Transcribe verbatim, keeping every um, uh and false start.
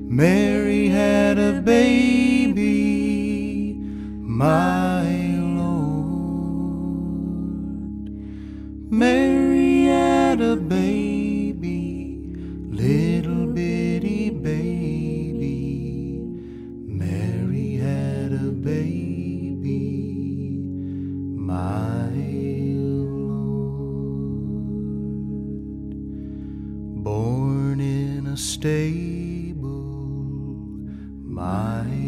Mary had a baby, my Lord. Mary had a baby, little bitty baby. Mary had a baby, my Lord. Born in a stable, my